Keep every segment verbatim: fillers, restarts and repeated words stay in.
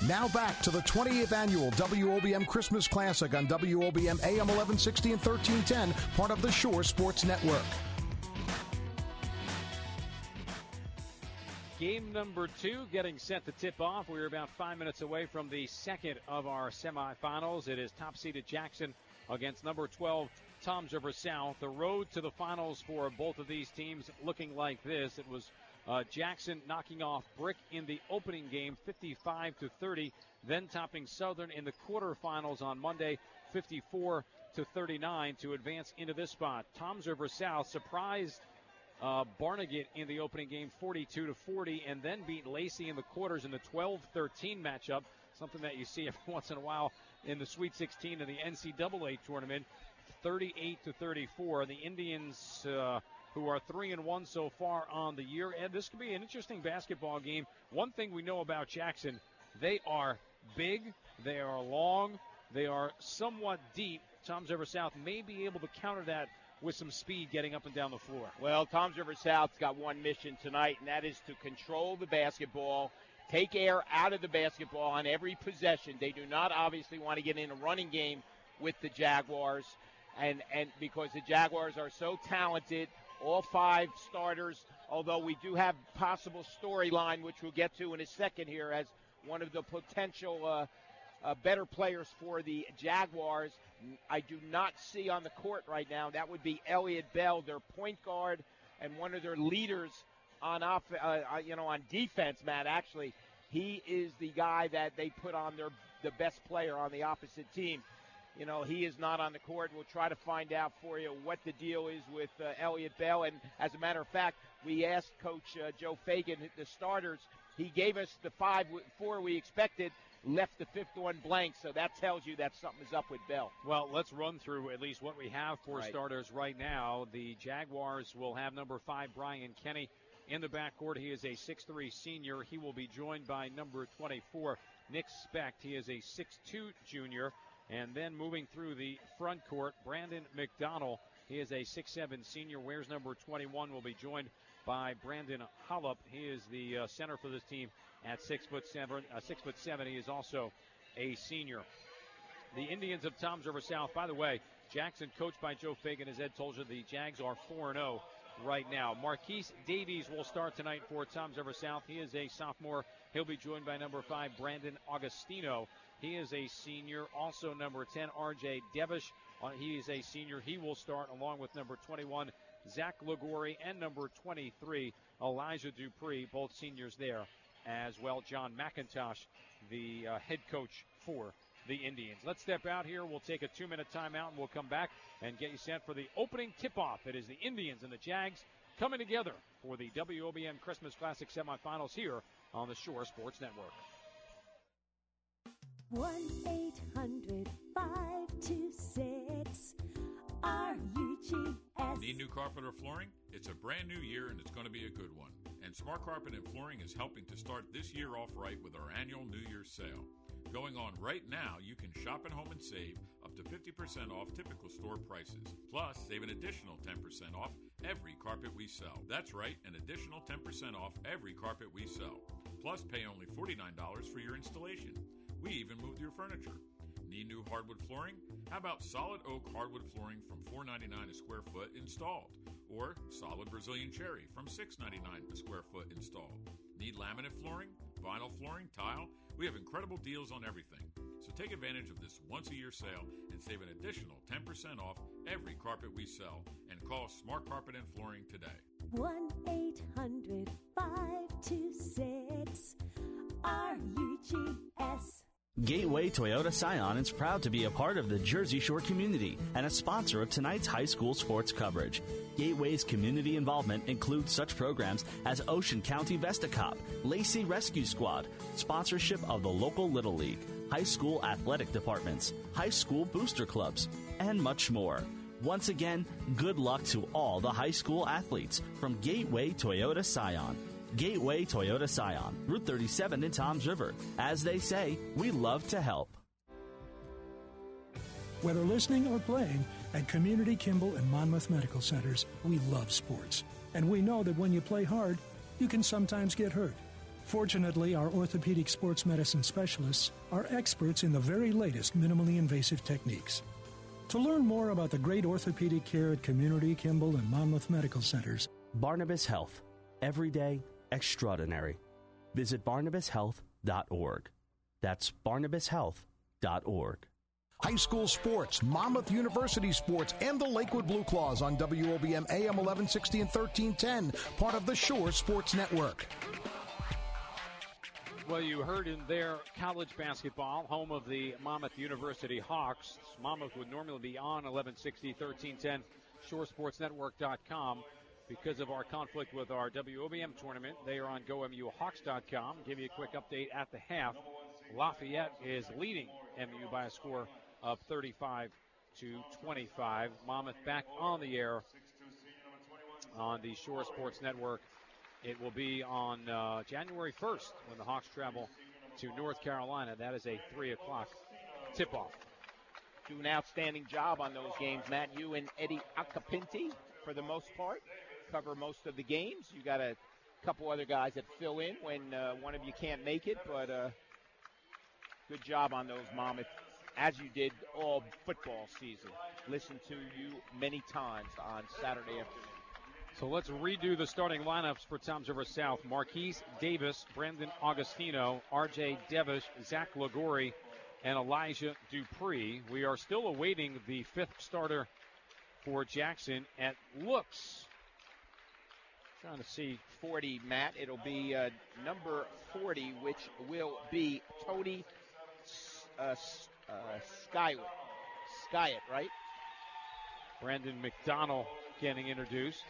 Now back to the twentieth Annual W O B M Christmas Classic on W O B M A M eleven sixty and thirteen ten, part of the Shore Sports Network. Game number two getting set to tip off. We're about five minutes away from the second of our semifinals. It is top-seeded Jackson against number twelve, Toms River South. The road to the finals for both of these teams looking like this. It was Uh, Jackson knocking off Brick in the opening game, fifty-five to thirty, then topping Southern in the quarterfinals on Monday, fifty-four to thirty-nine, to advance into this spot. Toms River South surprised uh, Barnegat in the opening game, forty-two to forty, and then beat Lacey in the quarters in the twelve thirteen matchup, something that you see every once in a while in the Sweet sixteen of the N C double A tournament, thirty-eight to thirty-four. The Indians, uh, who are three and one so far on the year. And this could be an interesting basketball game. One thing we know about Jackson, they are big, they are long, they are somewhat deep. Toms River South may be able to counter that with some speed getting up and down the floor. Well, Toms River South's got one mission tonight, and that is to control the basketball, take air out of the basketball on every possession. They do not obviously want to get in a running game with the Jaguars, and, and because the Jaguars are so talented, all five starters, although we do have possible storyline, which we'll get to in a second here, as one of the potential uh, uh, better players for the Jaguars. I do not see on the court right now. That would be Elliot Bell, their point guard, and one of their leaders on off, uh, you know, on defense, Matt. Actually, he is the guy that they put on their the best player on the opposite team. You know, he is not on the court. We'll try to find out for you what the deal is with uh, Elliot Bell. And as a matter of fact, we asked Coach uh, Joe Fagan, the starters. He gave us the five, four we expected, left the fifth one blank. So that tells you that something is up with Bell. Well, let's run through at least what we have for right. starters right now. The Jaguars will have number five, Brian Kenny, in the backcourt. He is a six three senior. He will be joined by number twenty-four, Nick Specht. He is a six two junior. And then moving through the front court, Brandon McDonald. He is a six seven senior. Wears number twenty-one. Will be joined by Brandon Hollup. He is the uh, center for this team at six foot seven. Uh, six foot seven. He is also a senior. The Indians of Toms River South. By the way, Jackson, coached by Joe Fagan, as Ed told you, the Jags are four and oh right now. Marquise Davies will start tonight for Toms River South. He is a sophomore. He'll be joined by number five, Brandon Augustino. He is a senior. Also number ten, R J Devish. Uh, he is a senior. He will start along with number twenty-one, Zach Ligori, and number twenty-three, Elijah Dupree, both seniors there as well. John McIntosh, the uh, head coach for the Indians. Let's step out here. We'll take a two-minute timeout, and we'll come back and get you set for the opening tip-off. It is the Indians and the Jags coming together for the W O B M Christmas Classic semifinals here on the Shore Sports Network. one eight hundred five two six R U G S. Need new carpet or flooring? It's a brand new year and it's going to be a good one. And Smart Carpet and Flooring is helping to start this year off right with our annual New Year's sale. Going on right now, you can shop at home and save up to fifty percent off typical store prices. Plus, save an additional ten percent off every carpet we sell. That's right, an additional ten percent off every carpet we sell. Plus, pay only forty-nine dollars for your installation. We even moved your furniture. Need new hardwood flooring? How about solid oak hardwood flooring from four ninety-nine a square foot installed? Or solid Brazilian cherry from six ninety-nine a square foot installed? Need laminate flooring, vinyl flooring, tile? We have incredible deals on everything. So take advantage of this once-a-year sale and save an additional ten percent off every carpet we sell. And call Smart Carpet and Flooring today. one eight hundred five two six R U G S. Gateway Toyota Scion is proud to be a part of the Jersey Shore community and a sponsor of tonight's high school sports coverage. Gateway's community involvement includes such programs as Ocean County Vestacop, Lacey Rescue Squad, sponsorship of the local Little League, high school athletic departments, high school booster clubs, and much more. Once again, good luck to all the high school athletes from Gateway Toyota Scion. Gateway Toyota Scion, Route thirty-seven in Toms River. As they say, we love to help. Whether listening or playing, at Community Kimball and Monmouth Medical Centers, we love sports. And we know that when you play hard, you can sometimes get hurt. Fortunately, our orthopedic sports medicine specialists are experts in the very latest minimally invasive techniques. To learn more about the great orthopedic care at Community, Kimball, and Monmouth Medical Centers, Barnabas Health. Every day, extraordinary. Visit barnabas health dot org. That's barnabas health dot org. High school sports, Monmouth University sports, and the Lakewood Blue Claws on W O B M A M eleven sixty and thirteen ten, part of the Shore Sports Network. Well, you heard in their college basketball, home of the Monmouth University Hawks. Monmouth would normally be on eleven sixty, thirteen ten, shore sports network dot com. Because of our conflict with our W O B M tournament, they are on go M U hawks dot com. Give you a quick update at the half. Lafayette is leading M U by a score of thirty-five to twenty-five. Monmouth back on the air on the Shore Sports Network. It will be on uh, January first when the Hawks travel to North Carolina. That is a three o'clock tip-off. Do an outstanding job on those games, Matt. You and Eddie Acapinti, for the most part, cover most of the games. You got a couple other guys that fill in when uh, one of you can't make it, but uh, good job on those, Monmouth, as you did all football season. Listen to you many times on Saturday afternoon. So let's redo the starting lineups for Toms River South. Marquise Davis, Brandon Augustino, R J Devish, Zach Lagori, and Elijah Dupree. We are still awaiting the fifth starter for Jackson. It looks, trying to see, forty, Matt. It'll be uh, number forty, which will be Tony uh, uh, Skywett. Skywett, right? Brandon McDonald getting introduced.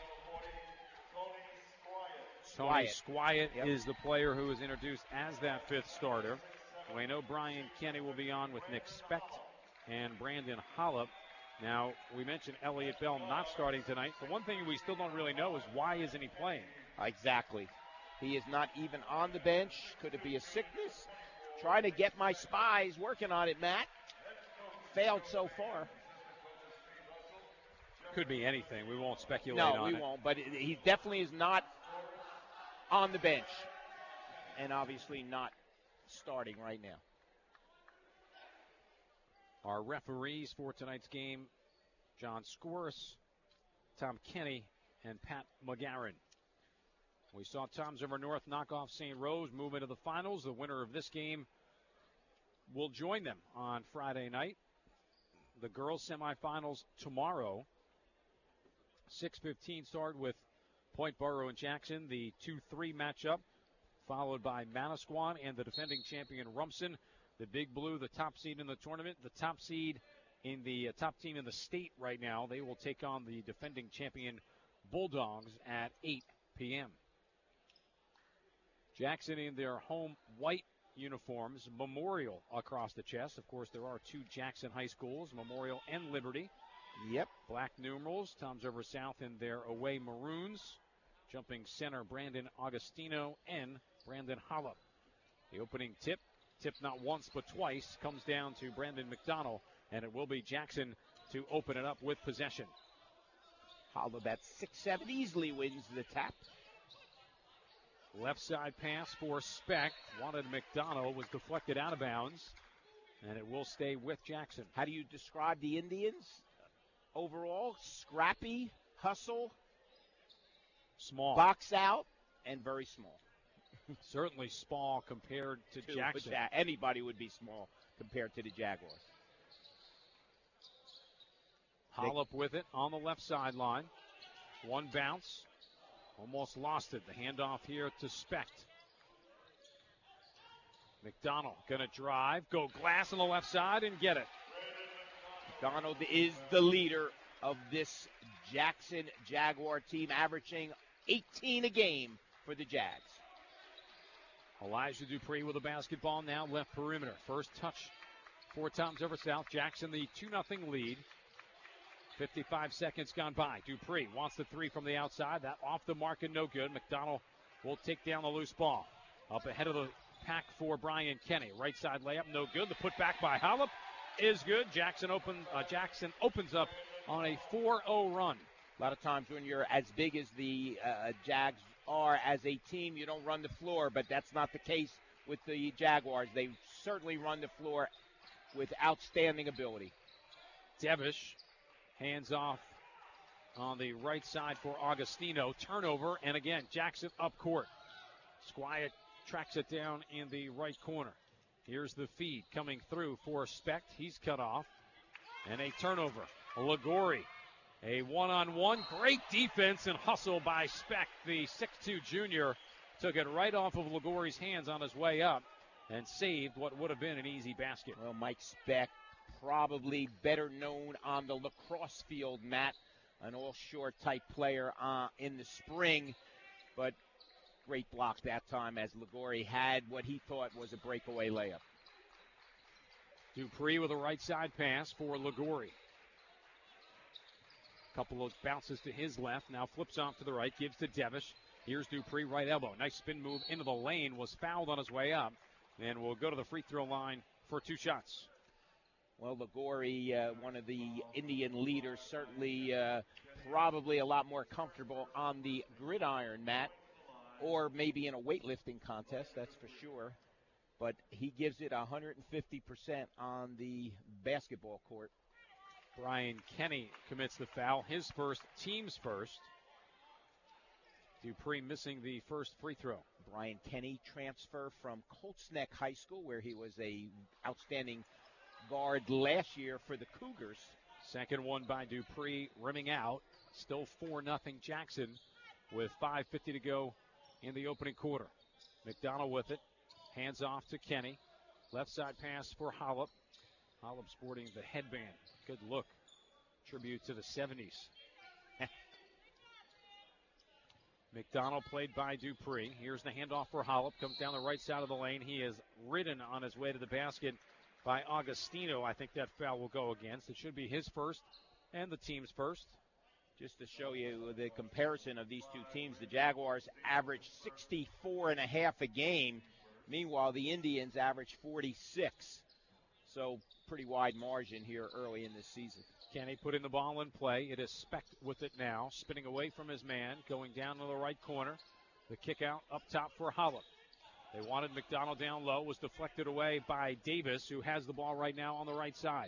Tony Squiet yep. is the player who is introduced as that fifth starter. We know Brian Kenny will be on with Nick Specht and Brandon Hollop. Now, we mentioned Elliott Bell not starting tonight. The one thing we still don't really know is why isn't he playing? Exactly. He is not even on the bench. Could it be a sickness? Trying to get my spies working on it, Matt. Failed so far. Could be anything. We won't speculate no, on it. No, we won't. But he definitely is not on the bench, and obviously not starting right now. Our referees for tonight's game, John Scoris, Tom Kenny, and Pat McGarren. We saw Toms River North knock off Saint Rose, move into the finals. The winner of this game will join them on Friday night. The girls' semifinals tomorrow. six fifteen start with Point Borough and Jackson, the two three matchup, followed by Manasquan and the defending champion Rumson. The Big Blue, the top seed in the tournament, the top seed in the uh, top team in the state right now. They will take on the defending champion Bulldogs at eight p.m. Jackson in their home white uniforms, Memorial across the chest. Of course, there are two Jackson high schools, Memorial and Liberty. Yep. Black numerals, Toms River South in their away maroons. Jumping center, Brandon Augustino and Brandon Hollop. The opening tip, tipped not once but twice, comes down to Brandon McDonald, and it will be Jackson to open it up with possession. Hollop at six seven easily wins the tap. Left side pass for Specht. Wanted McDonald, was deflected out of bounds, and it will stay with Jackson. How do you describe the Indians overall? Scrappy, hustle, small, box out, and very small. Certainly small compared to, to Jackson. Ja- anybody would be small compared to the Jaguars. Hollop with it on the left sideline. One bounce. Almost lost it. The handoff here to Specht. McDonald going to drive, go glass on the left side and get it. McDonald is the leader of this Jackson Jaguar team, averaging eighteen a game for the Jags. Elijah Dupree with a basketball now left perimeter. First touch for Toms River South. Jackson the two nothing lead. fifty-five seconds gone by. Dupree wants the three from the outside. That off the mark and no good. McDonald will take down the loose ball. Up ahead of the pack for Brian Kenny. Right side layup, no good. The putback by Hollop is good. Jackson open. Uh, Jackson opens up on a four oh run. A lot of times when you're as big as the uh, Jags are as a team, you don't run the floor, but that's not the case with the Jaguars. They certainly run the floor with outstanding ability. Devish hands off on the right side for Augustino. Turnover, and again, Jackson up court. Squire tracks it down in the right corner. Here's the feed coming through for Specht. He's cut off. And a turnover. Ligori, a one-on-one. Great defense and hustle by Specht. The six two junior took it right off of Ligori's hands on his way up and saved what would have been an easy basket. Well, Mike Specht, probably better known on the lacrosse field, Matt. An all-short type player uh, in the spring. But great block that time as Ligori had what he thought was a breakaway layup. Dupree with a right side pass for Ligori. Couple of bounces to his left. Now flips off to the right. Gives to Devish. Here's Dupree, right elbow. Nice spin move into the lane. Was fouled on his way up. And will go to the free throw line for two shots. Well, Ligori, uh, one of the Indian leaders, certainly uh, probably a lot more comfortable on the gridiron, Matt. Or maybe in a weightlifting contest, that's for sure. But he gives it one hundred fifty percent on the basketball court. Brian Kenny commits the foul. His first, team's first. Dupree missing the first free throw. Brian Kenny transfer from Colts Neck High School, where he was a outstanding guard last year for the Cougars. Second one by Dupree, rimming out. Still four nothing Jackson with five fifty to go in the opening quarter. McDonald with it. Hands off to Kenny. Left side pass for Hollop. Hollop sporting the headband. Good look. Tribute to the seventies. McDonald played by Dupree. Here's the handoff for Hollop. Comes down the right side of the lane. He is ridden on his way to the basket by Augustino. I think that foul will go against. It should be his first and the team's first. Just to show you the comparison of these two teams, the Jaguars average sixty-four and a half a game. Meanwhile, the Indians average forty-six. So pretty wide margin here early in this season. Kenny putting the ball in play. It is Specht with it now. Spinning away from his man. Going down to the right corner. The kick out up top for Hollop. They wanted McDonald down low. Was deflected away by Davis, who has the ball right now on the right side.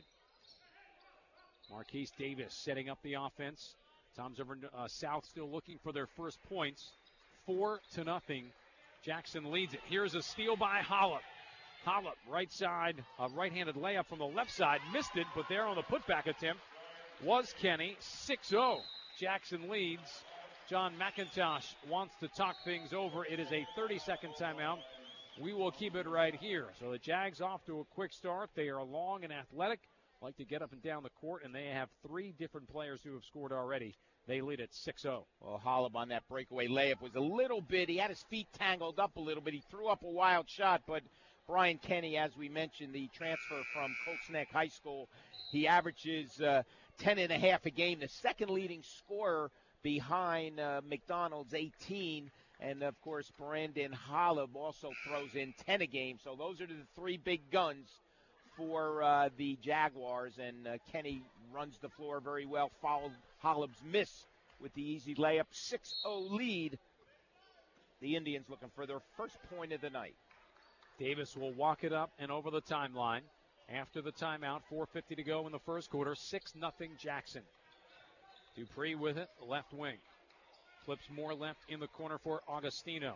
Marquise Davis setting up the offense. Tom's over uh, South still looking for their first points. Four to nothing. Jackson leads it. Here's a steal by Hollop. Hollop, right side, a right-handed layup from the left side. Missed it, but there on the putback attempt was Kenny. six oh. Jackson leads. John McIntosh wants to talk things over. It is a thirty-second timeout. We will keep it right here. So the Jags off to a quick start. They are long and athletic, like to get up and down the court, and they have three different players who have scored already. They lead at six oh. Well, Hollop on that breakaway layup was a little bit, he had his feet tangled up a little bit. He threw up a wild shot, but Brian Kenny, as we mentioned, the transfer from Colts Neck High School, he averages uh, ten and a half a game, the second leading scorer behind uh, McDonald's eighteen. And, of course, Brandon Hollop also throws in ten a game. So those are the three big guns for uh, the Jaguars. And uh, Kenny runs the floor very well, followed Hollop's miss with the easy layup. six oh lead. The Indians looking for their first point of the night. Davis will walk it up and over the timeline. After the timeout, four fifty to go in the first quarter, six nothing Jackson. Dupree with it, left wing. Flips more left in the corner for Augustino.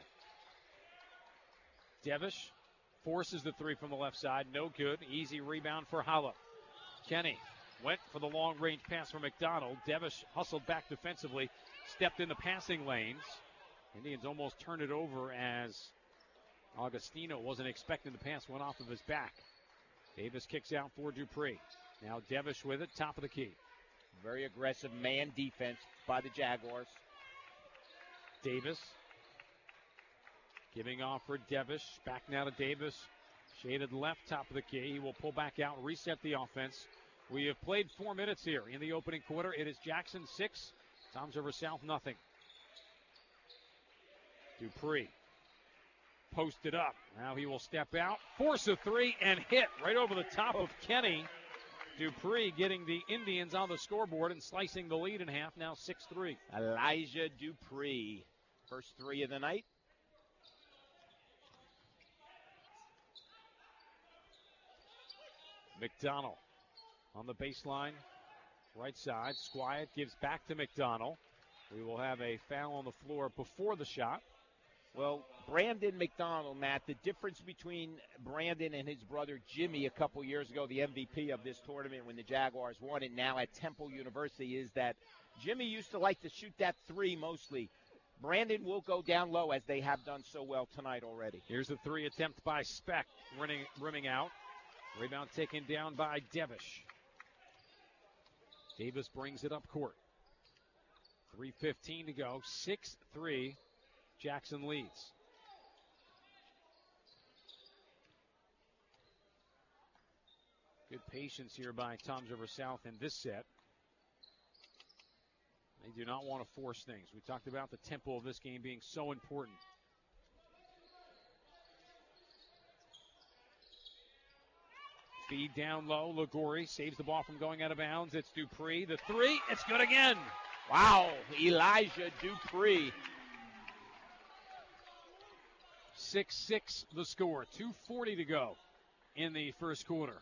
Devish forces the three from the left side. No good. Easy rebound for Hollop. Kenny went for the long-range pass for McDonald. Devish hustled back defensively, stepped in the passing lanes. Indians almost turned it over as Augustino wasn't expecting the pass, went off of his back. Davis kicks out for Dupree. Now Devish with it, top of the key. Very aggressive man defense by the Jaguars. Davis giving off for Devish. Back now to Davis. Shaded left, top of the key. He will pull back out, reset the offense. We have played four minutes here in the opening quarter. It is Jackson six, Tom's River South nothing. Dupree posted up. Now he will step out, force a three, and hit right over the top of Kenny. Dupree getting the Indians on the scoreboard and slicing the lead in half, now six three. Elijah Dupree First three of the night. McDonald on the baseline, right side. Squiet gives back to McDonald. We will have a foul on the floor before the shot. Well, Brandon McDonald, Matt, the difference between Brandon and his brother Jimmy a couple years ago, the M V P of this tournament when the Jaguars won it, now at Temple University, is that Jimmy used to like to shoot that three mostly. Brandon will go down low, as they have done so well tonight already. Here's the three attempt by Speck, running, rimming out. Rebound taken down by Devish. Davis brings it up court. three fifteen to go, six three. Jackson leads. Good patience here by Toms River South in this set. They do not want to force things. We talked about the tempo of this game being so important. Feed down low. Ligori saves the ball from going out of bounds. It's Dupree. The three. It's good again. Wow. Elijah Dupree. six six the score. two forty to go in the first quarter.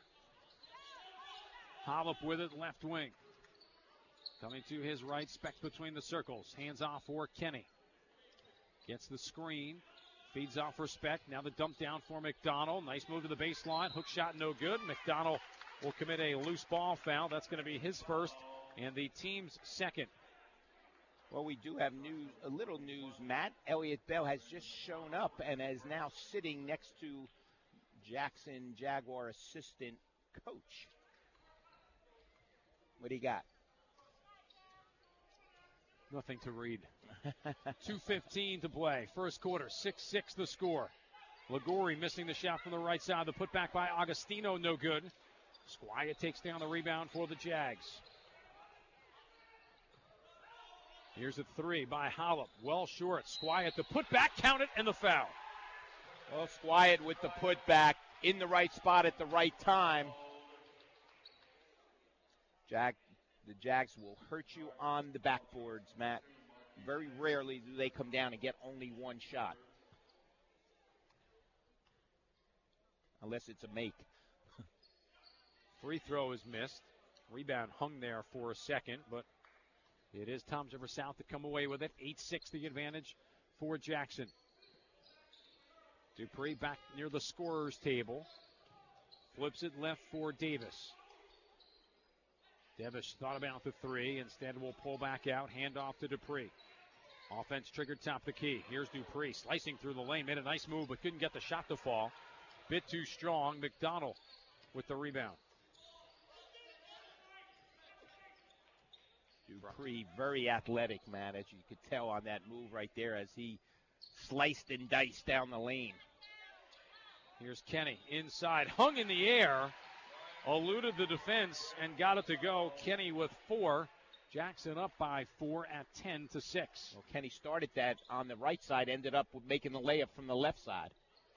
Hollop with it, left wing. Coming to his right, Speck between the circles. Hands off for Kenny. Gets the screen. Feeds off for Speck. Now the dump down for McDonald. Nice move to the baseline. Hook shot no good. McDonald will commit a loose ball foul. That's going to be his first and the team's second. Well, we do have news, a little news, Matt. Elliot Bell has just shown up and is now sitting next to Jackson Jaguar assistant coach. What do you got? Nothing to read. two fifteen to play. First quarter, six six the score. Ligori missing the shot from the right side. The putback by Agostino, no good. Squire takes down the rebound for the Jags. Here's a three by Hollop. Well short. Squire the putback, count it, and the foul. Well, Squire with the putback in the right spot at the right time. Jag, the Jags will hurt you on the backboards, Matt. Very rarely do they come down and get only one shot. Unless it's a make. Free throw is missed. Rebound hung there for a second, but it is Toms River South to come away with it. eight six the advantage for Jackson. Dupree back near the scorer's table. Flips it left for Davis. Devish thought about the three. Instead, will pull back out. Hand off to Dupree. Offense triggered top the key. Here's Dupree slicing through the lane. Made a nice move, but couldn't get the shot to fall. Bit too strong. McDonald with the rebound. Dupree, very athletic, man, as you could tell on that move right there as he sliced and diced down the lane. Here's Kenny inside. Hung in the air. Eluded the defense and got it to go. Kenny with four. Jackson up by four at ten to six. Well, Kenny started that on the right side, ended up with making the layup from the left side.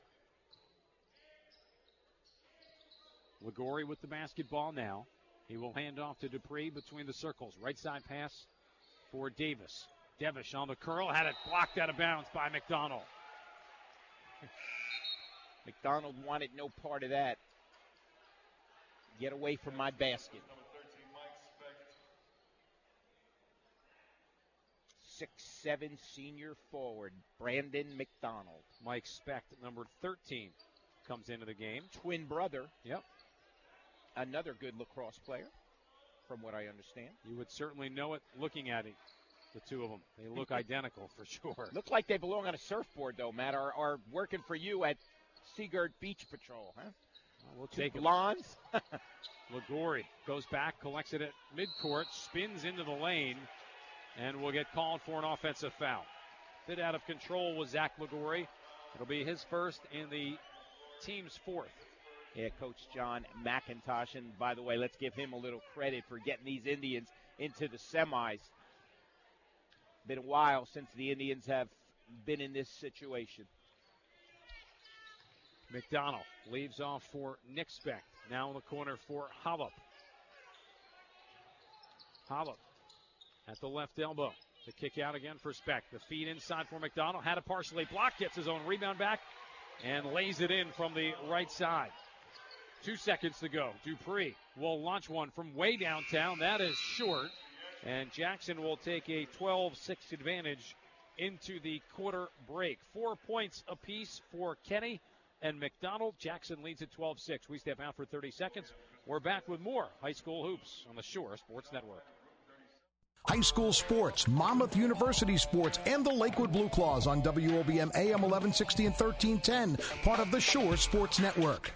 Ligori with the basketball now. He will hand off to Dupree between the circles. Right side pass for Davis. Devish on the curl. Had it blocked out of bounds by McDonald. McDonald wanted no part of that. Get away from my basket. six seven senior forward, Brandon McDonald. Mike Speck, number thirteen, comes into the game. Twin brother. Yep. Another good lacrosse player, from what I understand. You would certainly know it looking at it, the two of them. They look identical for sure. Look like they belong on a surfboard, though, Matt, or, or working for you at Seagirt Beach Patrol, huh? Well, we'll Two take blondes. Ligori goes back, collects it at midcourt, spins into the lane, and will get called for an offensive foul. Bit out of control was Zach Ligori. It'll be his first and the team's fourth. Yeah, Coach John McIntosh, and by the way, let's give him a little credit for getting these Indians into the semis. Been a while since the Indians have been in this situation. McDonald leaves off for Nick Speck. Now in the corner for Hollop. Hollop at the left elbow. The kick out again for Speck. The feed inside for McDonald. Had it partially blocked. Gets his own rebound back and lays it in from the right side. Two seconds to go. Dupree will launch one from way downtown. That is short. And Jackson will take a twelve six advantage into the quarter break. Four points apiece for Kenny and McDonald. Jackson leads at twelve six. We step out for thirty seconds. We're back with more high school hoops on the Shore Sports Network. High school sports, Monmouth University sports, and the Lakewood Blue Claws on W O B M A M eleven sixty and thirteen ten, part of the Shore Sports Network.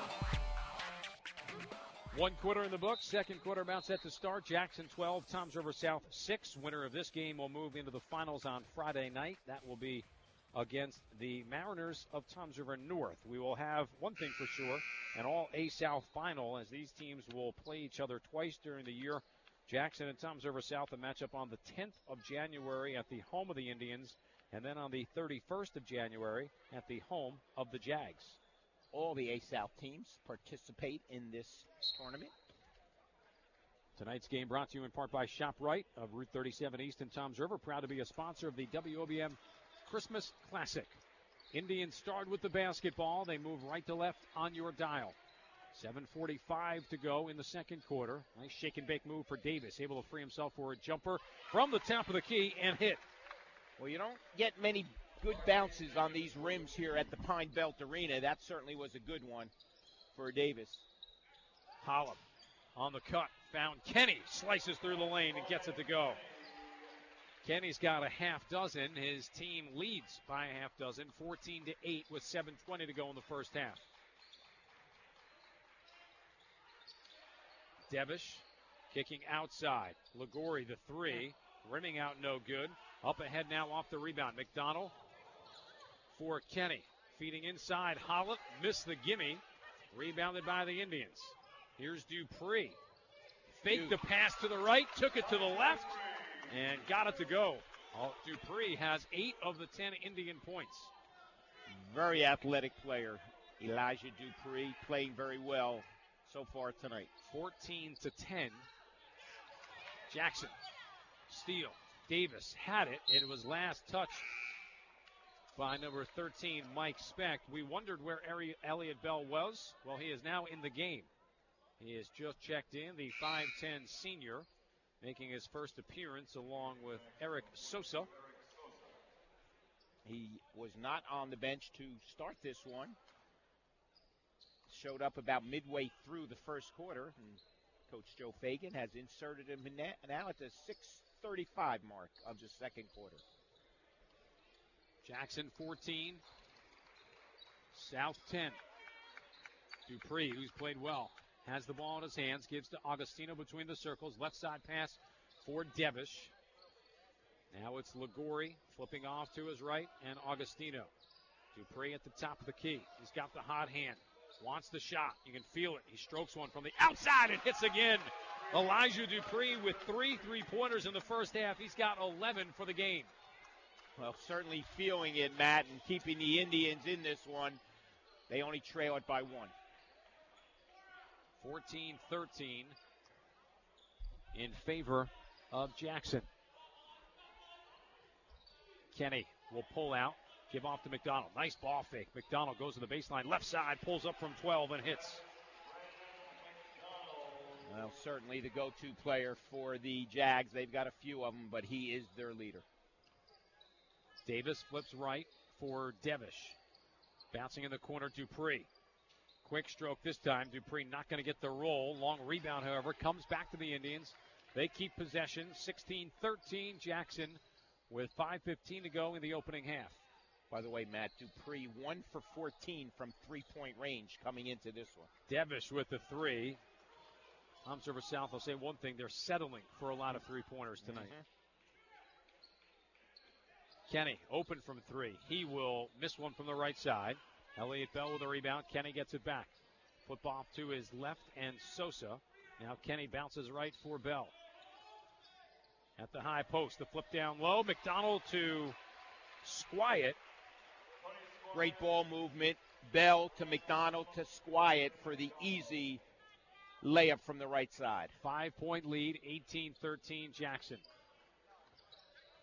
One quarter in the books. Second quarter about set to start. Jackson twelve, Toms River South six. Winner of this game will move into the finals on Friday night. That will be against the Mariners of Toms River North. We will have one thing for sure, an all-A South final, as these teams will play each other twice during the year. Jackson and Toms River South, a matchup on the tenth of January at the home of the Indians, and then on the thirty-first of January at the home of the Jags. All the A-South teams participate in this tournament. Tonight's game brought to you in part by ShopRite of Route thirty-seven East in Toms River, proud to be a sponsor of the W O B M Christmas Classic. Indians start with the basketball. They move right to left on your dial. seven forty-five to go in the second quarter. Nice shake and bake move for Davis, able to free himself for a jumper from the top of the key and hit. Well, you don't get many good bounces on these rims here at the Pine Belt Arena. That certainly was a good one for Davis. Hollop on the cut, found Kenny, slices through the lane and gets it to go. Kenny's got a half dozen. His team leads by a half dozen, fourteen to eight with seven twenty to go in the first half. Devish kicking outside. Ligori the three, rimming out no good. Up ahead now off the rebound. McDonald for Kenny. Feeding inside. Hollop missed the gimme. Rebounded by the Indians. Here's Dupree. Faked the pass to the right, took it to the left, and got it to go. Oh, Dupree has eight of the ten Indian points. Very athletic player. Elijah Dupree playing very well so far tonight. fourteen to ten. Jackson. Steal. Davis had it. It was last touched by number thirteen, Mike Speck. We wondered where Elliot Bell was. Well, he is now in the game. He has just checked in, the five ten senior, making his first appearance along with Eric Sosa. He was not on the bench to start this one. Showed up about midway through the first quarter, and Coach Joe Fagan has inserted him in now at the six thirty-five mark of the second quarter. Jackson fourteen, South ten. Dupree, who's played well, has the ball in his hands, gives to Agostino between the circles. Left side pass for Devish. Now it's Ligori flipping off to his right, and Agostino. Dupree at the top of the key. He's got the hot hand. Wants the shot. You can feel it. He strokes one from the outside and hits again. Elijah Dupree with three three-pointers in the first half. He's got eleven for the game. Well, certainly feeling it, Matt, and keeping the Indians in this one. They only trail it by one. fourteen thirteen in favor of Jackson. Kenny will pull out. Give off to McDonald. Nice ball fake. McDonald goes to the baseline. Left side, pulls up from twelve and hits. Well, certainly the go-to player for the Jags. They've got a few of them, but he is their leader. Davis flips right for Devish. Bouncing in the corner, Dupree. Quick stroke this time. Dupree not going to get the roll. Long rebound, however, comes back to the Indians. They keep possession. sixteen thirteen, Jackson with five fifteen to go in the opening half. By the way, Matt, Dupree one for fourteen from three-point range coming into this one. Devish with the three. Toms River South, I'll say one thing. They're settling for a lot of three-pointers tonight. Mm-hmm. Kenny open from three. He will miss one from the right side. Elliot Bell with a rebound. Kenny gets it back. Flip off to his left and Sosa. Now Kenny bounces right for Bell. At the high post, the flip down low. McDonald to Squiet. Great ball movement. Bell to McDonald to Squiet for the easy layup from the right side. Five-point lead, eighteen thirteen Jackson.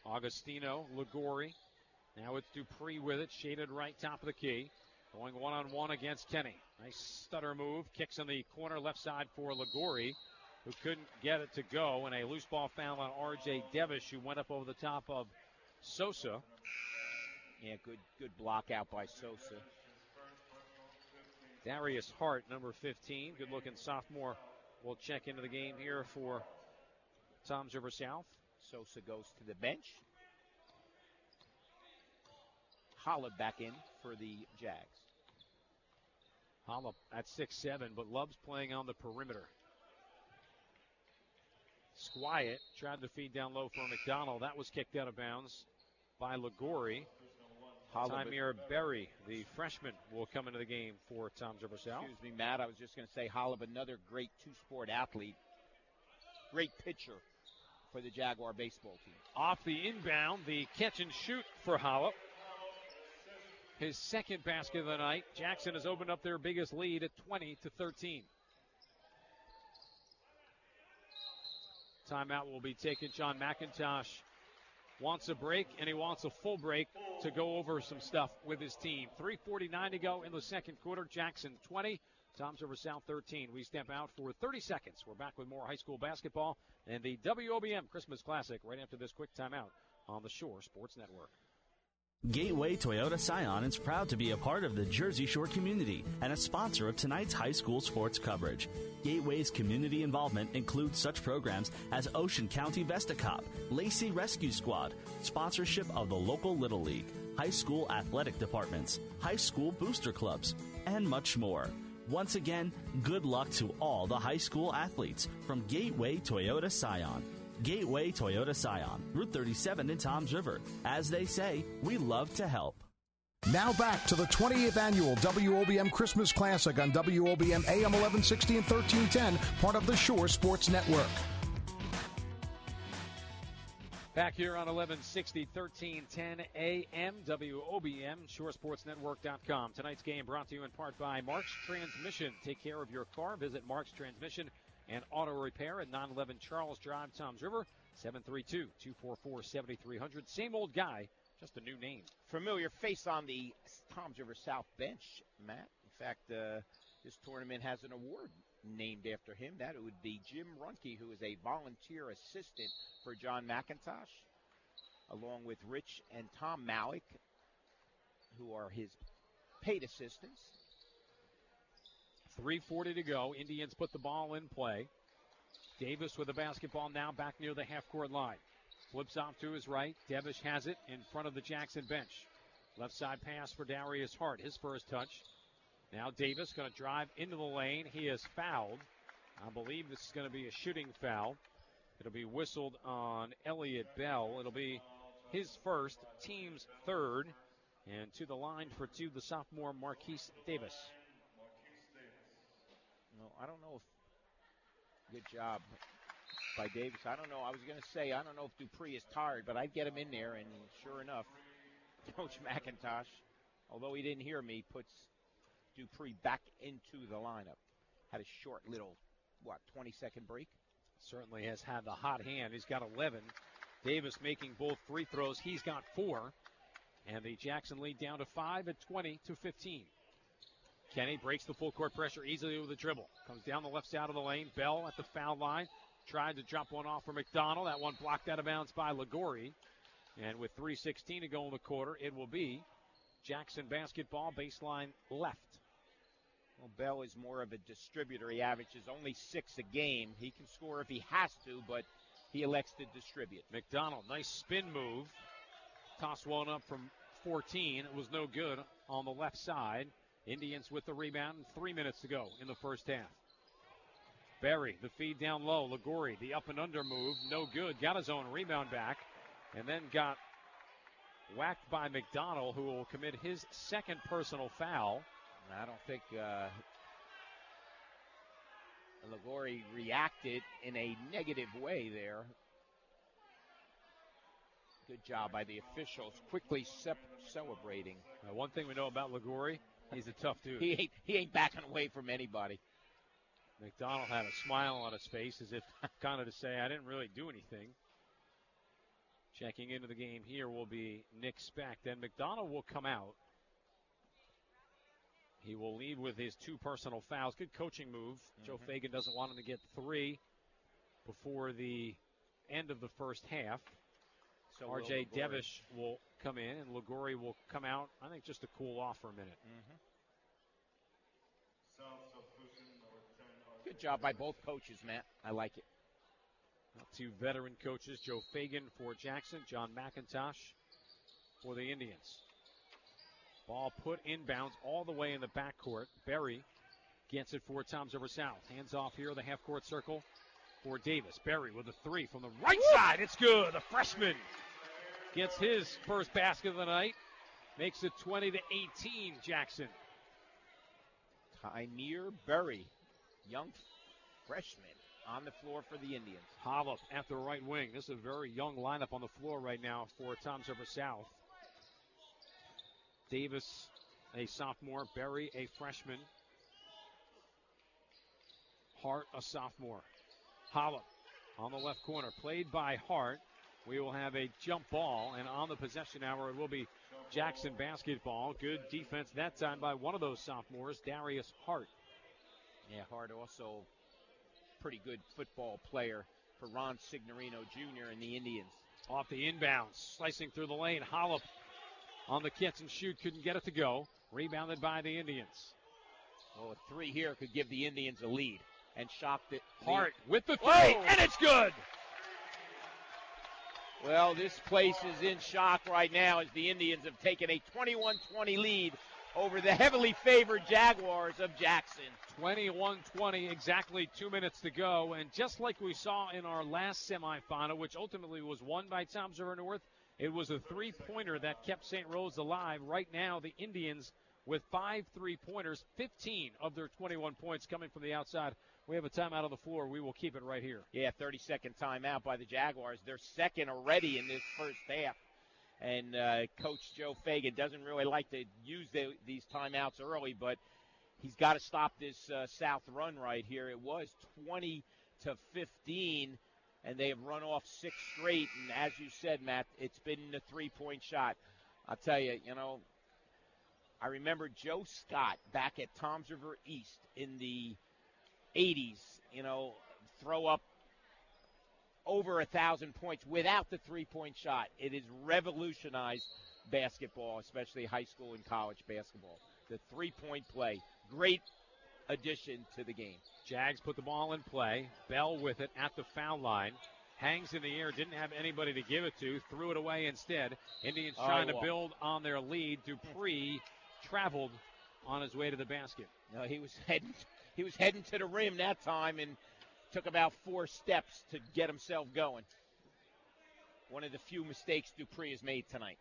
Augustino, Ligori. Now it's Dupree with it, shaded right top of the key. Going one-on-one against Kenny. Nice stutter move. Kicks in the corner left side for Ligori, who couldn't get it to go. And a loose ball foul on R J Devish, who went up over the top of Sosa. Yeah, good good block out by Sosa. Darius Hart, number fifteen, good-looking sophomore, will check into the game here for Toms River South. Sosa goes to the bench. Holla back in for the Jags. Holla at six seven, but loves playing on the perimeter. Squiet tried to feed down low for McDonald. That was kicked out of bounds by Ligori. Tamir Berry, the freshman, will come into the game for Toms River South. Excuse me, Matt. I was just going to say Hollab, another great two-sport athlete. Great pitcher for the Jaguar baseball team. Off the inbound, the catch and shoot for Hollab. His second basket of the night. Jackson has opened up their biggest lead at twenty to thirteen. Timeout will be taken. John McIntosh wants a break, and he wants a full break to go over some stuff with his team. three forty-nine to go in the second quarter. Jackson twenty, Toms River South thirteen. We step out for thirty seconds. We're back with more high school basketball and the W O B M Christmas Classic right after this quick timeout on the Shore Sports Network. Gateway Toyota Scion is proud to be a part of the Jersey Shore community and a sponsor of tonight's high school sports coverage. Gateway's community involvement includes such programs as Ocean County Vestacop, Lacey Rescue Squad, sponsorship of the local Little League, high school athletic departments, high school booster clubs, and much more. Once again, good luck to all the high school athletes from Gateway Toyota Scion. Gateway Toyota Scion, Route thirty-seven in Toms River. As they say, we love to help. Now back to the twentieth Annual W O B M Christmas Classic on W O B M A M eleven sixty and thirteen ten, part of the Shore Sports Network. Back here on eleven sixty, thirteen ten A M, W O B M, shore sports network dot com. Tonight's game brought to you in part by Mark's Transmission. Take care of your car. Visit Mark's Transmission and Auto Repair at nine eleven Charles Drive, Toms River, seven three two, two four four, seven three zero zero. Same old guy, just a new name. Familiar face on the Toms River South bench, Matt. In fact, uh, this tournament has an award named after him. That it would be Jim Runke, who is a volunteer assistant for John McIntosh, along with Rich and Tom Malik, who are his paid assistants. three forty to go. Indians put the ball in play. Davis with the basketball now back near the half-court line. Flips off to his right. Devish has it in front of the Jackson bench. Left side pass for Darius Hart, his first touch. Now Davis going to drive into the lane. He is fouled. I believe this is going to be a shooting foul. It'll be whistled on Elliott Bell. It'll be his first, team's third. And to the line for two, the sophomore Marquise Davis. No, I don't know if good job by Davis. I don't know. I was going to say, I don't know if Dupree is tired, but I'd get him in there, and sure enough, Coach McIntosh, although he didn't hear me, puts Dupree back into the lineup. Had a short little, what, twenty-second break? Certainly has had the hot hand. He's got eleven. Davis making both free throws. He's got four. And the Jackson lead down to five at twenty to fifteen. Kenny breaks the full court pressure easily with a dribble. Comes down the left side of the lane. Bell at the foul line. Tried to drop one off for McDonald. That one blocked out of bounds by Ligori. And with three sixteen to go in the quarter, it will be Jackson basketball, baseline left. Well, Bell is more of a distributor. He averages only six a game. He can score if he has to, but he elects to distribute. McDonald, nice spin move. Toss one up from fourteen. It was no good on the left side. Indians with the rebound, three minutes to go in the first half. Berry, the feed down low. Ligori, the up and under move, no good. Got his own rebound back, and then got whacked by McDonald, who will commit his second personal foul. I don't think uh, Ligori reacted in a negative way there. Good job by the officials, quickly sep- celebrating. Uh, one thing we know about Ligori, he's a tough dude. He ain't, he ain't backing away from anybody. McDonald had a smile on his face as if kind of to say, I didn't really do anything. Checking into the game here will be Nick Specht. Then McDonald will come out. He will lead with his two personal fouls. Good coaching move. Mm-hmm. Joe Fagan doesn't want him to get three before the end of the first half. So R J Devish will come in, and Liguori will come out, I think, just to cool off for a minute. Mm-hmm. Good job by both coaches, Matt. I like it. Two veteran coaches, Joe Fagan for Jackson, John McIntosh for the Indians. Ball put inbounds all the way in the backcourt. Berry gets it for Toms River South. Hands off here, the half-court circle for Davis. Berry with a three from the right Woo! side. It's good. The freshman gets his first basket of the night. Makes it twenty to eighteen, Jackson. Tynier Berry, young freshman, on the floor for the Indians. Hollop at the right wing. This is a very young lineup on the floor right now for Toms River South. Davis, a sophomore. Berry, a freshman. Hart, a sophomore. Hollop on the left corner. Played by Hart. We will have a jump ball, and on the possession hour, it will be Jackson basketball. Good defense that time by one of those sophomores, Darius Hart. Yeah, Hart also pretty good football player for Ron Signorino Junior and the Indians. Off the inbounds, slicing through the lane. Hollop on the catch and shoot, couldn't get it to go. Rebounded by the Indians. Well, a three here could give the Indians a lead, and shocked it. Hart with the three, Whoa! And it's good. Well, this place is in shock right now as the Indians have taken a twenty-one twenty lead over the heavily favored Jaguars of Jackson. twenty-one twenty, exactly two minutes to go. And just like we saw in our last semifinal, which ultimately was won by Toms River North, it was a three-pointer that kept Saint Rose alive. Right now, the Indians with five three-pointers, fifteen of their twenty-one points coming from the outside. We have a timeout on the floor. We will keep it right here. Yeah, thirty-second timeout by the Jaguars. They're second already in this first half. And uh, Coach Joe Fagan doesn't really like to use the, these timeouts early, but he's got to stop this uh, South run right here. It was twenty to fifteen, and they have run off six straight. And as you said, Matt, it's been the three-point shot. I'll tell you, you know, I remember Joe Scott back at Toms River East in the eighties, you know, throw up over a thousand points without the three-point shot. It has revolutionized basketball, especially high school and college basketball. The three-point play, great addition to the game. Jags put the ball in play. Bell with it at the foul line. Hangs in the air, didn't have anybody to give it to, threw it away instead. Indians Oh, trying to well. build on their lead. Dupree traveled on his way to the basket. No, he was heading he was heading to the rim that time and took about four steps to get himself going. One of the few mistakes Dupree has made tonight.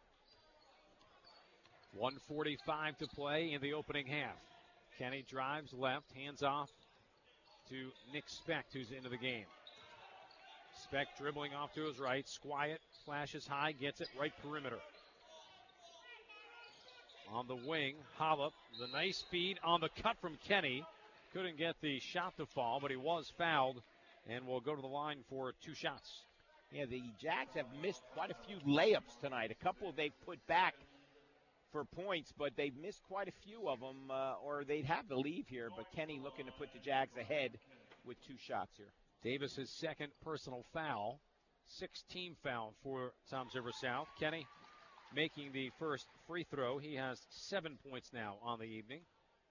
one forty-five to play in the opening half. Kenny drives left, hands off to Nick Specht, who's into the game. Specht dribbling off to his right. Squiet flashes high, gets it right perimeter. On the wing, Hollop, the nice feed on the cut from Kenny. Couldn't get the shot to fall, but he was fouled and will go to the line for two shots. Yeah, the Jags have missed quite a few layups tonight. A couple they've put back for points, but they've missed quite a few of them, uh, or they'd have the lead here. But Kenny looking to put the Jags ahead with two shots here. Davis's second personal foul. sixteen foul for Toms River South. Kenny making the first free throw. He has seven points now on the evening.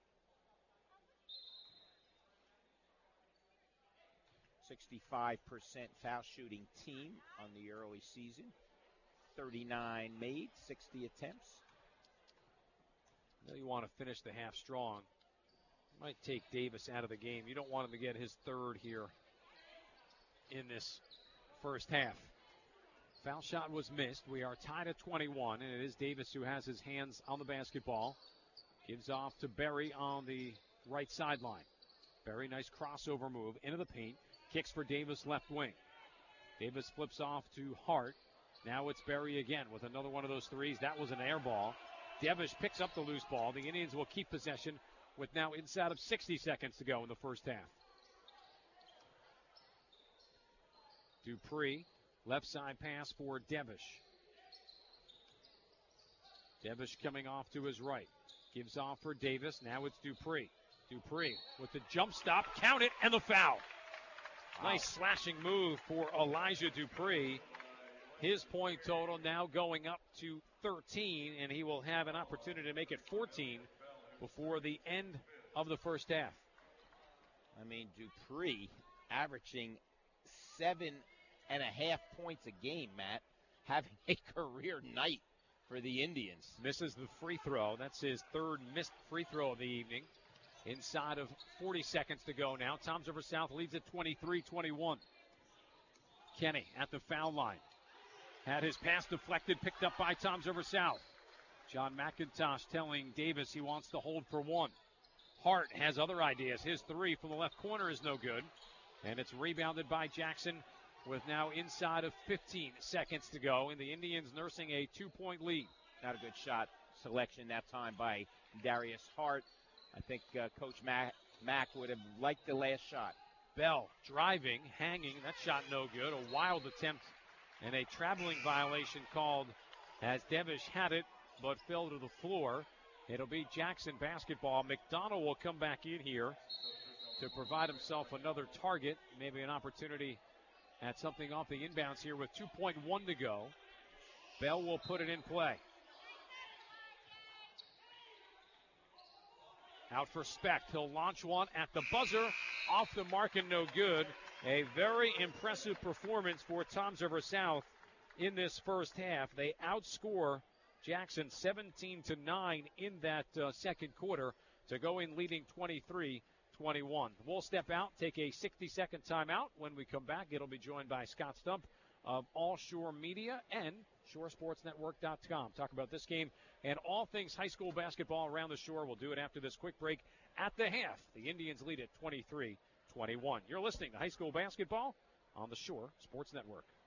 sixty-five percent foul shooting team on the early season. thirty-nine made, sixty attempts. You know you want to finish the half strong. Might take Davis out of the game. You don't want him to get his third here in this first half. Foul shot was missed. We are tied at twenty-one, and it is Davis who has his hands on the basketball. Gives off to Berry on the right sideline. Berry, nice crossover move into the paint. Kicks for Davis left wing. Davis flips off to Hart. Now it's Berry again with another one of those threes. That was an air ball. Devish picks up the loose ball. The Indians will keep possession with now inside of sixty seconds to go in the first half. Dupree Left side pass for Devish. Devish coming off to his right. Gives off for Davis. Now it's Dupree. Dupree with the jump stop. Count it, and the foul. Wow. Nice slashing move for Elijah Dupree. His point total now going up to thirteen, and he will have an opportunity to make it fourteen before the end of the first half. I mean, Dupree averaging seven and a half points a game, Matt, having a career night for the Indians. Misses the free throw. That's his third missed free throw of the evening. Inside of forty seconds to go now. Toms River South leads at twenty-three twenty-one. Kenny at the foul line. Had his pass deflected, picked up by Toms River South. John McIntosh telling Davis he wants to hold for one. Hart has other ideas. His three from the left corner is no good. And it's rebounded by Jackson with now inside of fifteen seconds to go. And the Indians nursing a two-point lead. Not a good shot selection that time by Darius Hart. I think uh, Coach Mack, Mack would have liked the last shot. Bell driving, hanging. That shot no good. A wild attempt and a traveling violation called as Devish had it but fell to the floor. It'll be Jackson basketball. McDonald will come back in here to provide himself another target, maybe an opportunity at something off the inbounds here with two point one to go. Bell will put it in play. Out for Specht. He'll launch one at the buzzer. Off the mark and no good. A very impressive performance for Toms River South in this first half. They outscore Jackson seventeen to nine in that uh, second quarter to go in leading twenty-three twenty-one. We'll step out, take a sixty-second timeout. When we come back, it'll be joined by Scott Stump of All Shore Media and Shore Sports Network dot com. Talk about this game and all things high school basketball around the Shore. We'll do it after this quick break. At the half, the Indians lead at twenty-three twenty-one. You're listening to high school basketball on the Shore Sports Network.